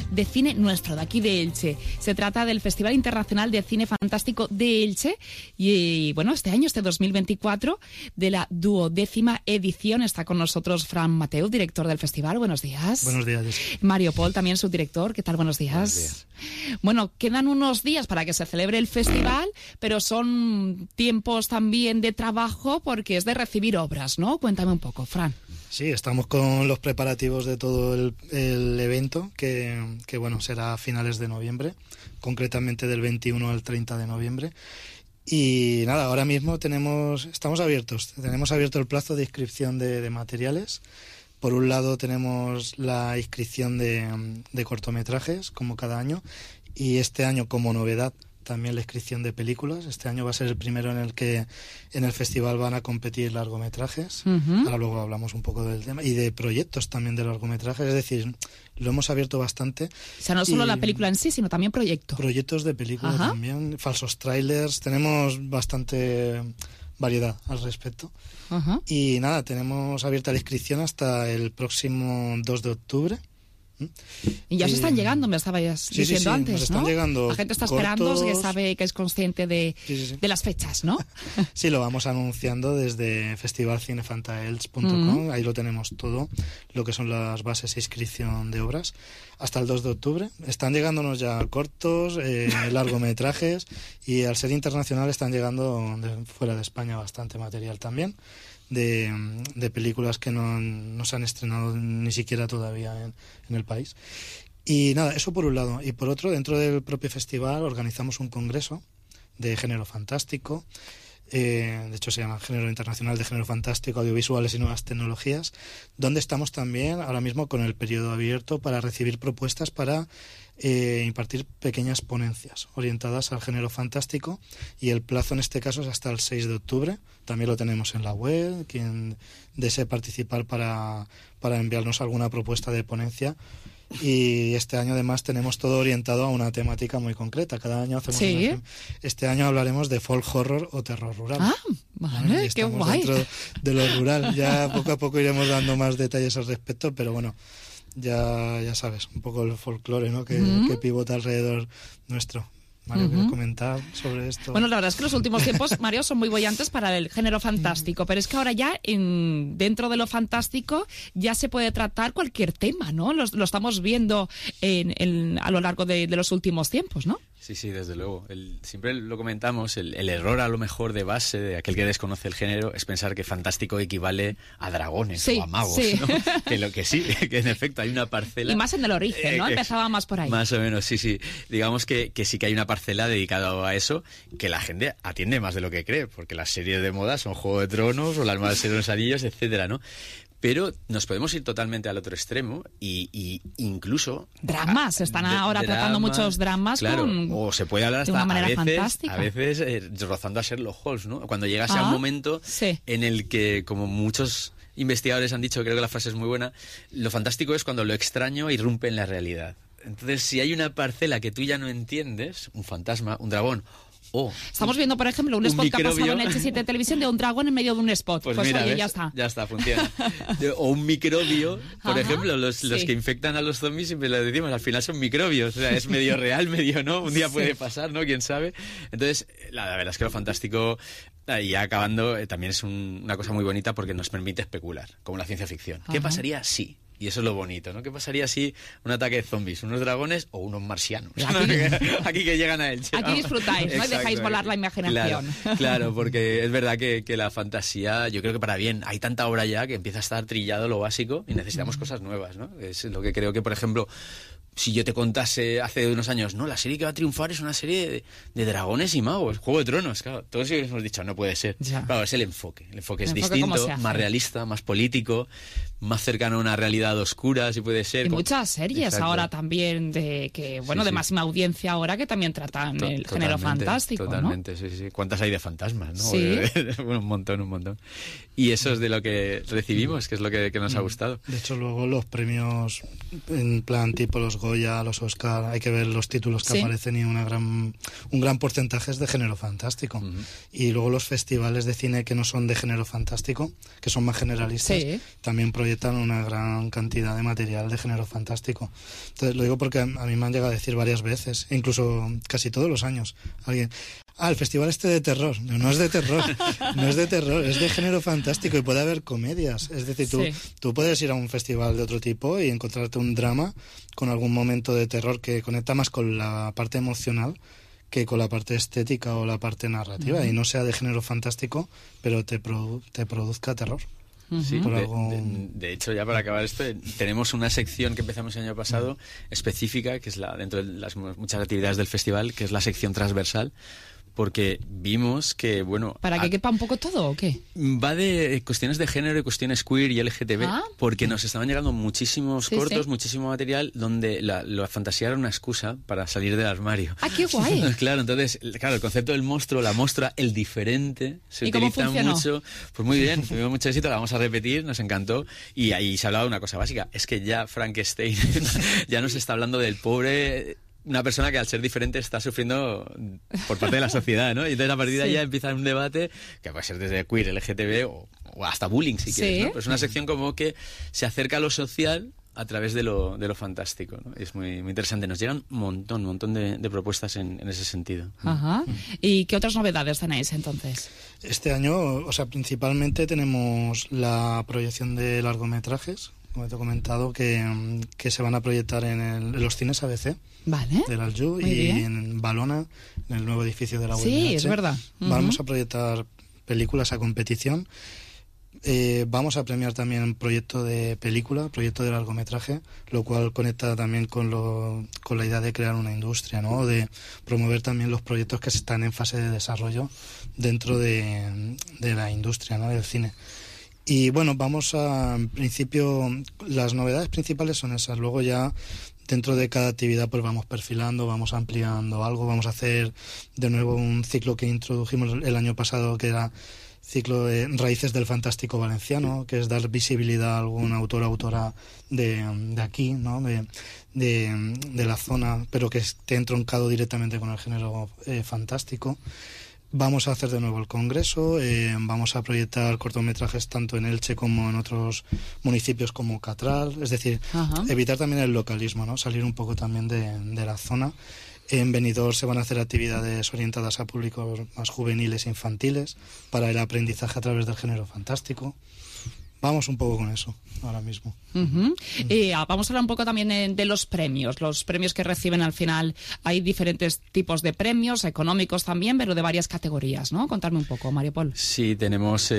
de cine nuestro, de aquí de Elche. Se trata del Festival Internacional de Cine Fantástico de Elche y bueno, este año, este 2024, de la 12ª edición, está con nosotros Fran Mateu, director del festival. Buenos días. Buenos días. Mario Pol, también subdirector. ¿Qué tal? Buenos días. Buenos días. Bueno, quedan unos días para que se celebre el festival, pero son tiempos también de trabajo porque es de recibir obras, ¿no? Cuéntame un poco, Fran. Sí, estamos con los preparativos de todo el evento, que bueno, será a finales de noviembre, concretamente del 21 al 30 de noviembre. Y nada, ahora mismo estamos abiertos, tenemos abierto el plazo de inscripción de materiales. Por un lado tenemos la inscripción de cortometrajes, como cada año, y este año, como novedad, también la inscripción de películas. Este año va a ser el primero en el que en el festival van a competir largometrajes. Ahora luego hablamos un poco del tema. Y de proyectos también de largometrajes, es decir, lo hemos abierto bastante. O sea, no solo la película en sí, sino también proyectos. Proyectos de película también, falsos trailers, tenemos bastante variedad al respecto. Y nada, tenemos abierta la inscripción hasta el próximo 2 de octubre. Y ya os están llegando, me estabais diciendo antes, nos están llegando. La gente está esperando, que sabe, que es consciente de las fechas, ¿no? Sí, lo vamos anunciando desde festivalcinefantaelch.com, ahí lo tenemos todo, lo que son las bases de inscripción de obras, hasta el 2 de octubre. Están llegándonos ya cortos, largometrajes, y al ser internacional están llegando fuera de España bastante material también. De películas que no se han estrenado ni siquiera todavía en el país. Y nada, eso por un lado. Y por otro, dentro del propio festival organizamos un congreso de género fantástico. De hecho se llama Género Internacional de Género Fantástico, Audiovisuales y Nuevas Tecnologías, donde estamos también ahora mismo con el periodo abierto para recibir propuestas para impartir pequeñas ponencias orientadas al género fantástico, y el plazo en este caso es hasta el 6 de octubre. También lo tenemos en la web, quien desee participar para enviarnos alguna propuesta de ponencia. Y este año además tenemos todo orientado a una temática muy concreta. Cada año hacemos este año hablaremos de folk horror o terror rural. Vale, qué guay. Dentro de lo rural. Ya poco a poco iremos dando más detalles al respecto, pero bueno, ya sabes, un poco el folclore, ¿no? que pivota alrededor nuestro. Mario, ¿quieres comentar sobre esto? Bueno, la verdad es que los últimos tiempos, Mario, son muy bollantes para el género fantástico, pero es que ahora ya dentro de lo fantástico ya se puede tratar cualquier tema, ¿no? Lo estamos viendo a lo largo de los últimos tiempos, ¿no? Sí, desde luego. Siempre lo comentamos, el error a lo mejor de base de aquel que desconoce el género es pensar que fantástico equivale a dragones o a magos, ¿no? Que en efecto hay una parcela... Y más en el origen, ¿no? Empezaba más por ahí. Más o menos, sí. Digamos que sí que hay una parcela dedicada a eso, que la gente atiende más de lo que cree, porque las series de moda son Juego de Tronos o las más de los Anillos, etcétera, ¿no? Pero nos podemos ir totalmente al otro extremo y incluso... Dramas, están ahora tratando muchos dramas, claro, o se puede hablar hasta de una manera fantástica. A veces rozando a Sherlock Holmes, ¿no? Cuando llegas a un momento en el que, como muchos investigadores han dicho, creo que la frase es muy buena, lo fantástico es cuando lo extraño irrumpe en la realidad. Entonces, si hay una parcela que tú ya no entiendes, un fantasma, un dragón... Estamos viendo, por ejemplo, un spot que ha pasado en Elche 7 Televisión de un dragón en medio de un spot. Pues mira, oye, ¿ves? Ya está, funciona. O un microbio, por ejemplo, los que infectan a los zombies, siempre lo decimos, al final son microbios. O sea, es medio real, medio no. Un día puede pasar, ¿no? ¿Quién sabe? Entonces, la verdad es que lo fantástico, y ya acabando, también es una cosa muy bonita porque nos permite especular, como la ciencia ficción. ¿Qué pasaría si? Y eso es lo bonito, ¿no? ¿Qué pasaría si un ataque de zombies, unos dragones o unos marcianos? Aquí que llegan a Elche. Aquí disfrutáis, ¿no? Y dejáis volar la imaginación. Claro, porque es verdad que la fantasía, yo creo que para bien, hay tanta obra ya que empieza a estar trillado lo básico y necesitamos cosas nuevas, ¿no? Es lo que creo que, por ejemplo, si yo te contase hace unos años, no, la serie que va a triunfar es una serie de dragones y magos, Juego de Tronos, claro, todos hemos dicho, no puede ser. Claro, es el enfoque es distinto, más realista, más político, más cercano a una realidad oscura, si puede ser. Y muchas series ahora también de máxima audiencia ahora que también tratan el género fantástico, totalmente, ¿no? Sí. ¿Cuántas hay de fantasmas, no? Sí. Un montón. Y eso es de lo que recibimos, que es lo que nos ha gustado. De hecho, luego los premios en plan tipo los Goya, los Oscar, hay que ver los títulos que aparecen y un gran porcentaje es de género fantástico. Y luego los festivales de cine que no son de género fantástico, que son más generalistas, también proyectan una gran cantidad de material de género fantástico. Entonces lo digo porque a mí me han llegado a decir varias veces, incluso casi todos los años, alguien... el festival de terror. No es de terror, no es de terror, es de género fantástico y puede haber comedias. Es decir, tú puedes ir a un festival de otro tipo y encontrarte un drama con algún momento de terror que conecta más con la parte emocional que con la parte estética o la parte narrativa, y no sea de género fantástico, pero te produzca terror. Sí, de hecho, ya para acabar esto, tenemos una sección que empezamos el año pasado específica, que es dentro de las muchas actividades del festival, que es la sección transversal, porque vimos que, bueno... ¿Para que quepa un poco todo o qué? Va de cuestiones de género y cuestiones queer y LGTB, porque nos estaban llegando muchísimos cortos, muchísimo material, donde la fantasía era una excusa para salir del armario. ¡Ah, qué guay! Claro, entonces, el concepto del monstruo, la monstrua, el diferente, se utiliza mucho. Pues muy bien, tuvimos mucho éxito, la vamos a repetir, nos encantó, y ahí se hablaba de una cosa básica, es que ya Frankenstein ya nos está hablando del pobre... una persona que al ser diferente está sufriendo por parte de la sociedad, ¿no? Y entonces a partir de ahí ya empieza un debate que puede ser desde queer, LGTB o hasta bullying si quieres, ¿no? Pues es una sección como que se acerca a lo social a través de lo fantástico, ¿no? Es muy, muy interesante. Nos llegan un montón de propuestas en ese sentido. Ajá. ¿Y qué otras novedades tenéis entonces? Este año, principalmente tenemos la proyección de largometrajes, como te he comentado, que se van a proyectar en los cines ABC. Vale. Del Aljub y en Valona, en el nuevo edificio de la UMH. Sí, es verdad. Vamos a proyectar películas a competición. Vamos a premiar también un proyecto de película, proyecto de largometraje, lo cual conecta también con la idea de crear una industria, ¿no? De promover también los proyectos que están en fase de desarrollo dentro de la industria, ¿no? Del cine. Y bueno, en principio, las novedades principales son esas. Luego ya dentro de cada actividad pues vamos perfilando, vamos ampliando algo, vamos a hacer de nuevo un ciclo que introdujimos el año pasado, que era ciclo de Raíces del Fantástico Valenciano, que es dar visibilidad a algún autor o autora de aquí, ¿no? de la zona, pero que esté entroncado directamente con el género fantástico. Vamos a hacer de nuevo el congreso, vamos a proyectar cortometrajes tanto en Elche como en otros municipios como Catral, es decir, evitar también el localismo, ¿no? Salir un poco también de la zona. En Benidorm se van a hacer actividades orientadas a públicos más juveniles e infantiles para el aprendizaje a través del género fantástico. Vamos un poco con eso ahora mismo. Vamos a hablar un poco también de los premios que reciben al final. Hay diferentes tipos de premios, económicos también, pero de varias categorías, ¿no? Contadme un poco, Mario Pol. Sí, tenemos,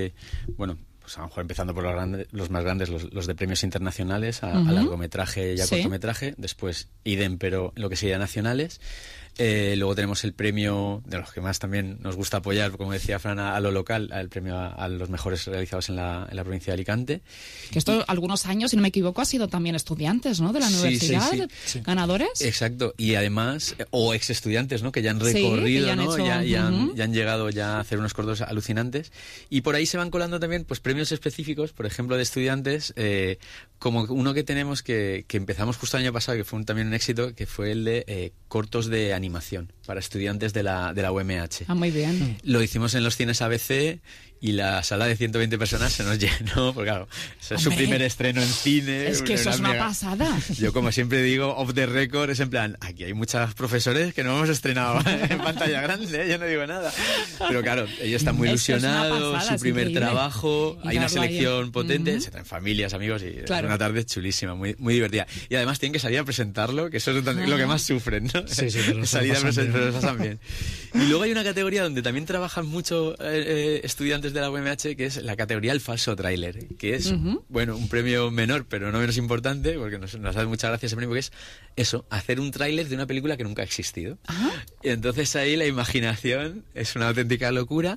pues a lo mejor empezando por los más grandes, los de premios internacionales, a largometraje y a cortometraje, después idem, pero lo que sería nacionales. Luego tenemos el premio de los que más también nos gusta apoyar, como decía Fran, a lo local, el premio a los mejores realizados en la provincia de Alicante. Que esto algunos años, si no me equivoco, ha sido también estudiantes, ¿no? De la universidad, sí. ganadores. Exacto, y además, o ex estudiantes, ¿no? Que ya han recorrido, ya han ¿no? Hecho, ya han llegado ya a hacer unos cortos alucinantes. Y por ahí se van colando también pues premios específicos, por ejemplo, de estudiantes, como uno que tenemos que empezamos justo el año pasado, que fue también un éxito, que fue el de cortos de animación para estudiantes de la UMH. Ah, muy bien. Lo hicimos en los cines ABC y la sala de 120 personas se nos llenó, porque claro, es su primer estreno en cine. Es que eso es una pasada. Yo, como siempre digo, off the record, es en plan, aquí hay muchos profesores que no hemos estrenado en pantalla grande, yo no digo nada. Pero claro, ellos están muy ilusionados, su primer trabajo, hay una selección potente, se traen familias, amigos, y es una tarde chulísima, muy, muy divertida. Y además tienen que salir a presentarlo, que eso es lo que más sufren, ¿no? Sí, pero salir a presentarlo, lo pasan bien. Y luego hay una categoría donde también trabajan mucho estudiantes de la UMH, que es la categoría El Falso Tráiler, que es, bueno, un premio menor, pero no menos importante, porque nos hace mucha gracia ese premio, que es eso, hacer un tráiler de una película que nunca ha existido. Y entonces ahí la imaginación es una auténtica locura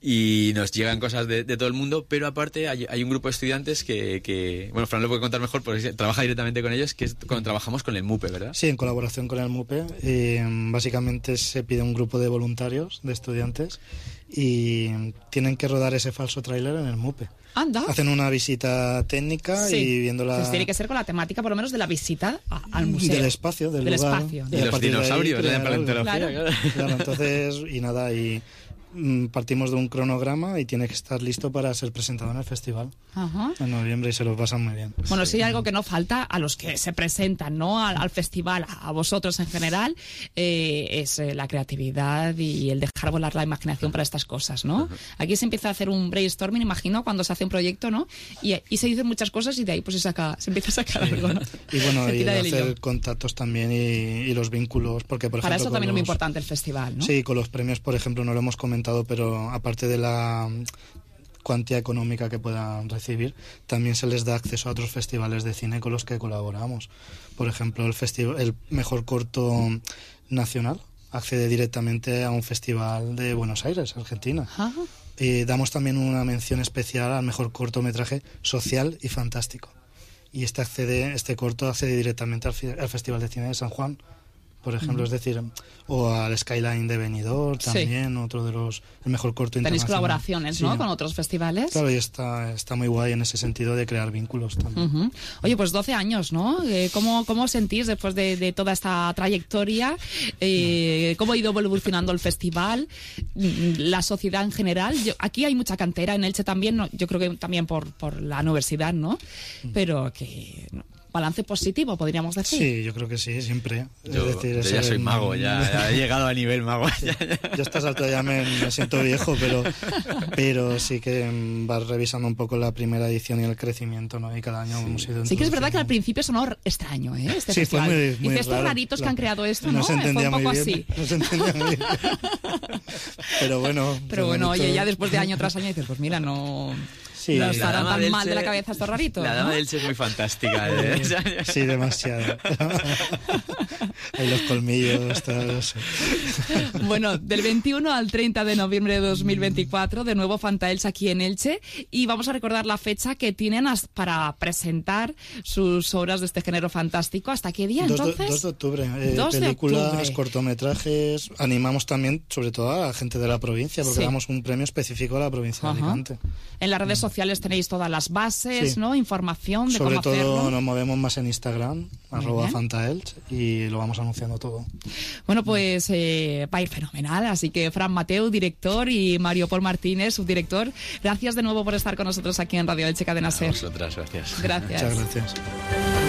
y nos llegan cosas de todo el mundo, pero aparte hay un grupo de estudiantes que bueno, Fran lo puede contar mejor porque trabaja directamente con ellos, que es cuando trabajamos con el MUPE, ¿verdad? Sí, en colaboración con el MUPE. Básicamente se pide un grupo de voluntarios, de estudiantes, y tienen que rodar ese falso tráiler en el MUPE. Anda. Hacen una visita técnica y viéndola... Entonces tiene que ser con la temática, por lo menos, de la visita al museo. Del espacio, del lugar. Espacio. Y los dinosaurios de la paleontología. Claro, entonces, y nada, y partimos de un cronograma y tiene que estar listo para ser presentado en el festival en noviembre y se lo pasan muy bien. Bueno, sí, algo que no falta a los que se presentan, ¿no? Al festival, a vosotros en general, es la creatividad y el dejar volar la imaginación para estas cosas, ¿no? Aquí se empieza a hacer un brainstorming, imagino, cuando se hace un proyecto, ¿no? Y se dicen muchas cosas y de ahí pues se empieza a sacar algo, ¿no? Y bueno, y hacer contactos también y los vínculos, porque por para ejemplo... eso también es muy importante el festival, ¿no? Sí, con los premios, por ejemplo, no lo hemos comentado, pero aparte de la cuantía económica que puedan recibir, también se les da acceso a otros festivales de cine con los que colaboramos. Por ejemplo, el mejor corto nacional accede directamente a un festival de Buenos Aires, Argentina. Y damos también una mención especial al mejor cortometraje social y fantástico. Y este corto accede directamente al Festival de Cine de San Juan, por ejemplo, es decir, o al Skyline de Benidorm también, otro de el mejor corto internacional. Tenéis colaboraciones, ¿no? Con otros festivales. Claro, y está muy guay en ese sentido de crear vínculos también. Oye, pues 12 años, ¿no? ¿Cómo sentís después de toda esta trayectoria? ¿Cómo ha ido evolucionando el festival? La sociedad en general. Aquí hay mucha cantera, en Elche también, ¿no? Yo creo que también por la universidad, ¿no? Pero que... balance positivo, podríamos decir. Sí, yo creo que sí, siempre. Yo ya soy mago, ya he llegado a nivel mago. Yo a estas alturas ya me siento viejo, pero sí que vas revisando un poco la primera edición y el crecimiento, ¿no? Y cada año hemos ido... Sí que es verdad que al principio sonó extraño, este sí, festival. Fue muy estos raro, raritos que han creado esto, no ¿no? Se entendía fue un poco muy bien, así. No se entendía muy bien. Pero bueno, oye, ya después de año tras año dices, pues mira, no... Sí, no estarán tan mal de la cabeza estos raritos. La dama de Elche es muy fantástica. Sí, demasiado. Hay los colmillos, todo eso. Bueno, del 21 al 30 de noviembre de 2024, de nuevo Fantaelch aquí en Elche, y vamos a recordar la fecha que tienen para presentar sus obras de este género fantástico. ¿Hasta qué día, entonces? 2 de octubre. 2 de películas, octubre. cortometrajes. Animamos también, sobre todo, a la gente de la provincia, porque damos un premio específico a la provincia de Alicante. En las redes sociales tenéis todas las bases, ¿no? Información de sobre cómo hacerlo. Sobre todo nos movemos más en Instagram, @Fantaelch, y lo vamos anunciando todo. Bueno, pues va a ir fenomenal, así que Fran Mateu, director, y Mario Pol Martínez, subdirector, gracias de nuevo por estar con nosotros aquí en Radio Elche Cadena Ser. A vosotras, gracias. Gracias. Muchas gracias.